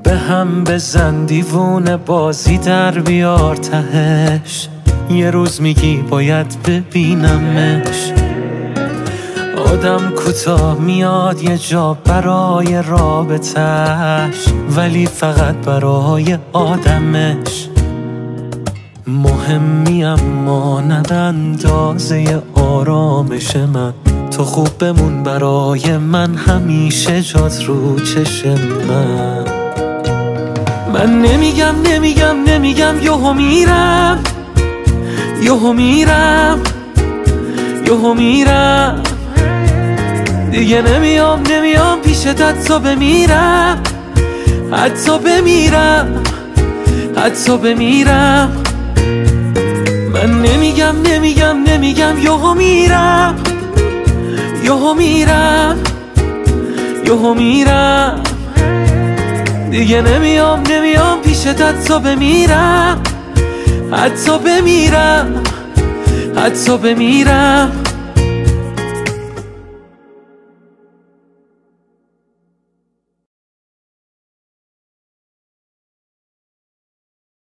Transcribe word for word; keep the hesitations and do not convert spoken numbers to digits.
به هم بزن دیوونه بازی در بیار تهش. یه روز میگی باید ببینمش. آدم کوتاه میاد یه جا برای رابطش، ولی فقط برای آدمش. مهمی اما نه اندازه آرامش من. تو خوب بمون برای من، همیشه جات رو چشم من. من نمیگم نمیگم نمیگم یهو میرم، یهو میرم، یهو میرم. دیگه نمیام نمیام پیشت، حتی بمیرم، حتی بمیرم، حتی بمیرم. من نمیگم نمیگم نمیگم یهو میرم، یهو میرم، یهو میرم. دیگه نمیام نمیام پیشت، حتی بمیرم، حتی بمیرم، حتی بمیرم.